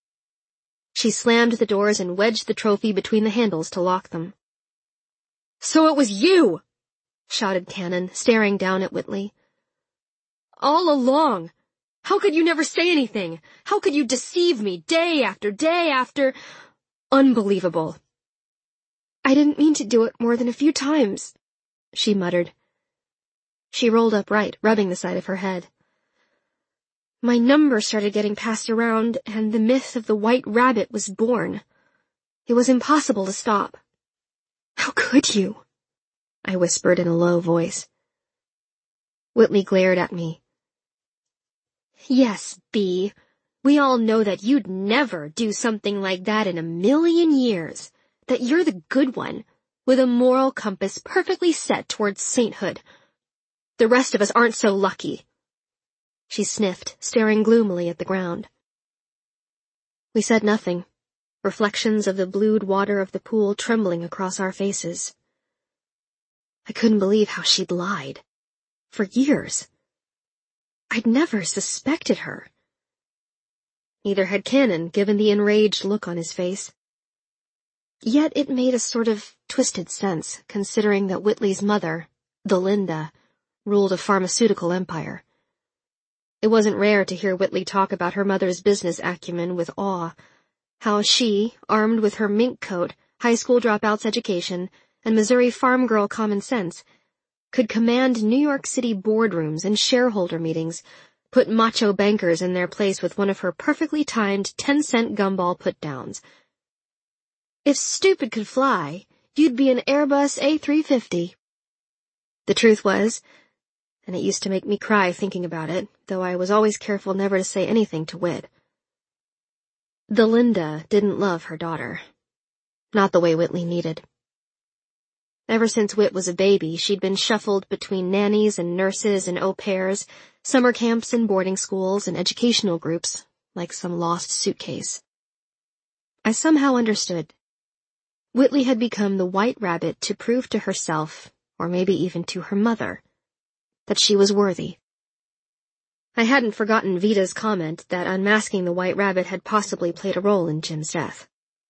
She slammed the doors and wedged the trophy between the handles to lock them. "So it was you!" shouted Cannon, staring down at Whitley. "All along! How could you never say anything? How could you deceive me day after day after... Unbelievable!" "I didn't mean to do it more than a few times," she muttered. She rolled upright, rubbing the side of her head. "My number started getting passed around, and the myth of the white rabbit was born. It was impossible to stop." "How could you?" I whispered in a low voice. Whitley glared at me. "Yes, Bee, we all know that you'd never do something like that in a million years, that you're the good one, with a moral compass perfectly set towards sainthood. The rest of us aren't so lucky." She sniffed, staring gloomily at the ground. We said nothing, reflections of the blued water of the pool trembling across our faces. I couldn't believe how she'd lied. For years. I'd never suspected her. Neither had Cannon, given the enraged look on his face. Yet it made a sort of twisted sense, considering that Whitley's mother, the Linda, ruled a pharmaceutical empire. It wasn't rare to hear Whitley talk about her mother's business acumen with awe, how she, armed with her mink coat, high school dropout's education, and Missouri farm girl common sense, could command New York City boardrooms and shareholder meetings, put macho bankers in their place with one of her perfectly timed ten-cent gumball put-downs. "If stupid could fly, you'd be an Airbus A three fifty. The truth was, and it used to make me cry thinking about it, though I was always careful never to say anything to Whit. The Linda didn't love her daughter. Not the way Whitley needed. Ever since Whit was a baby, she'd been shuffled between nannies and nurses and au pairs, summer camps and boarding schools and educational groups, like some lost suitcase. I somehow understood. Whitley had become the white rabbit to prove to herself, or maybe even to her mother, that she was worthy. I hadn't forgotten Vita's comment that unmasking the white rabbit had possibly played a role in Jim's death.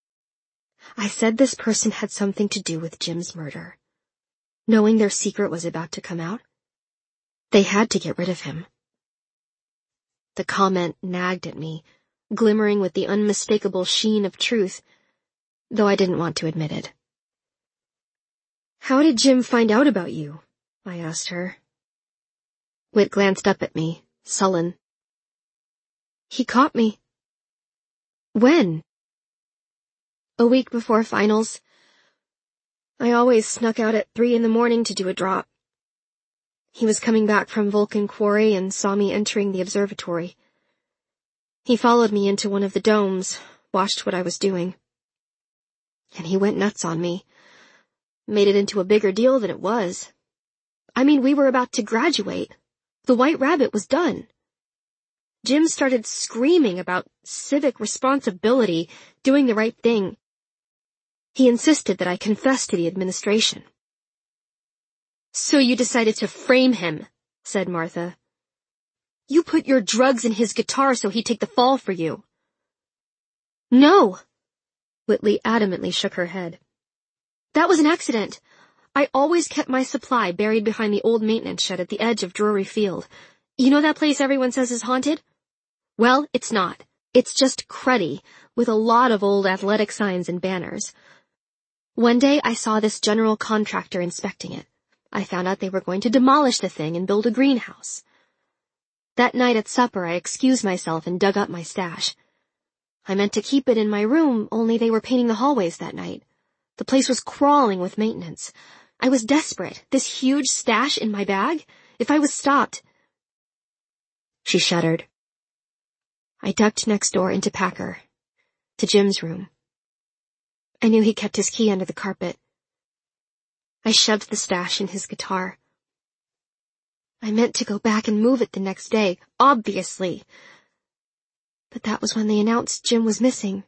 I said this person had something to do with Jim's murder. Knowing their secret was about to come out, they had to get rid of him. The comment nagged at me, glimmering with the unmistakable sheen of truth, though I didn't want to admit it. "How did Jim find out about you?" I asked her. Whit glanced up at me, sullen. "He caught me." "When?" "A week before finals. I always snuck out at three in the morning to do a drop. He was coming back from Vulcan Quarry and saw me entering the observatory. He followed me into one of the domes, watched what I was doing. And he went nuts on me. Made it into a bigger deal than it was. I mean, we were about to graduate. The White Rabbit was done. Jim started screaming about civic responsibility, doing the right thing. He insisted that I confess to the administration." "So you decided to frame him," said Martha. "You put your drugs in his guitar so he'd take the fall for you." "No," Whitley adamantly shook her head. "That was an accident. I always kept my supply buried behind the old maintenance shed at the edge of Drury Field. You know that place everyone says is haunted? Well, it's not. It's just cruddy, with a lot of old athletic signs and banners. One day I saw this general contractor inspecting it. I found out they were going to demolish the thing and build a greenhouse. That night at supper I excused myself and dug up my stash. I meant to keep it in my room, only they were painting the hallways that night. The place was crawling with maintenance. I was desperate. This huge stash in my bag? If I was stopped... She shuddered. I ducked next door into Packer, to Jim's room. I knew he kept his key under the carpet. I shoved the stash in his guitar. I meant to go back and move it the next day, obviously. But that was when they announced Jim was missing.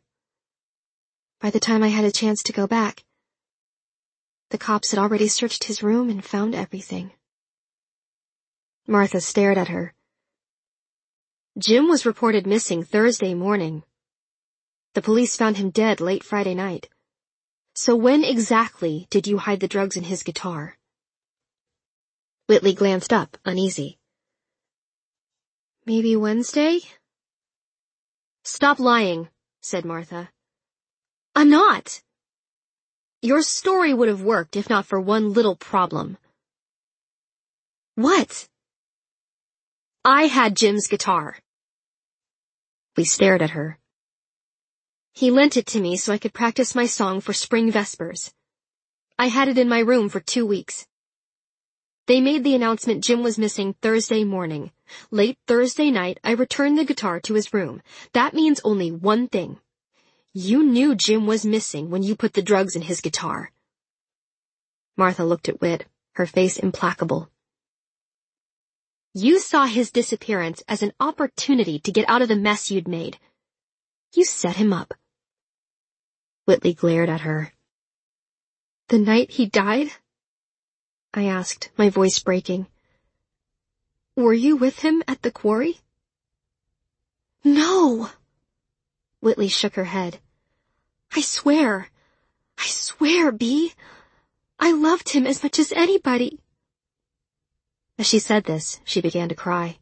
By the time I had a chance to go back, the cops had already searched his room and found everything. Martha stared at her. Jim was reported missing Thursday morning. The police found him dead late Friday night. So when exactly did you hide the drugs in his guitar? Whitley glanced up, uneasy. Maybe Wednesday? Stop lying, said Martha. I'm not. Your story would have worked if not for one little problem. What? I had Jim's guitar. We stared at her. He lent it to me so I could practice my song for spring vespers. I had it in my room for two weeks. They made the announcement Jim was missing Thursday morning. Late Thursday night, I returned the guitar to his room. That means only one thing. You knew Jim was missing when you put the drugs in his guitar. Martha looked at Whit, her face implacable. You saw his disappearance as an opportunity to get out of the mess you'd made. You set him up. Whitley glared at her. The night he died? I asked, my voice breaking. Were you with him at the quarry? No! Whitley shook her head. I swear, I swear, Bee. I loved him as much as anybody. As she said this, she began to cry.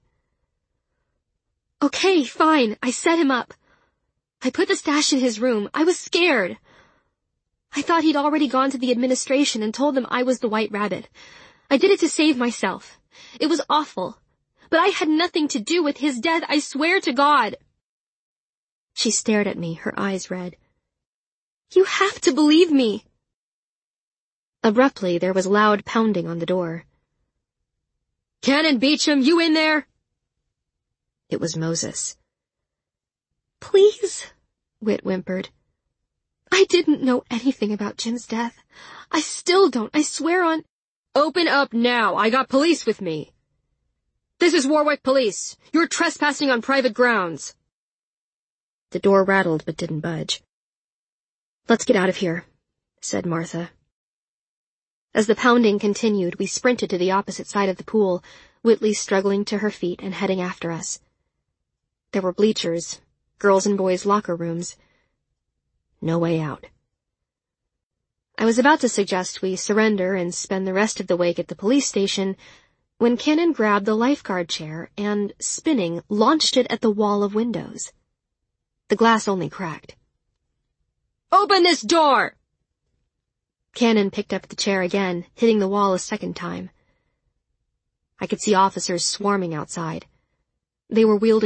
Okay, fine, I set him up. I put the stash in his room. I was scared. I thought he'd already gone to the administration and told them I was the White Rabbit. I did it to save myself. It was awful. But I had nothing to do with his death, I swear to God. She stared at me, her eyes red. You have to believe me. Abruptly, there was loud pounding on the door. Canon Beecham, you in there? It was Moses. Please, Whit whimpered. I didn't know anything about Jim's death. I still don't, I swear on... Open up now, I got police with me. This is Warwick Police. You're trespassing on private grounds. The door rattled but didn't budge. Let's get out of here, said Martha. As the pounding continued, we sprinted to the opposite side of the pool, Whitley struggling to her feet and heading after us. There were bleachers, girls' and boys' locker rooms. No way out. I was about to suggest we surrender and spend the rest of the wake at the police station when Cannon grabbed the lifeguard chair and, spinning, launched it at the wall of windows. The glass only cracked. Open this door! Cannon picked up the chair again, hitting the wall a second time. I could see officers swarming outside. They were wielding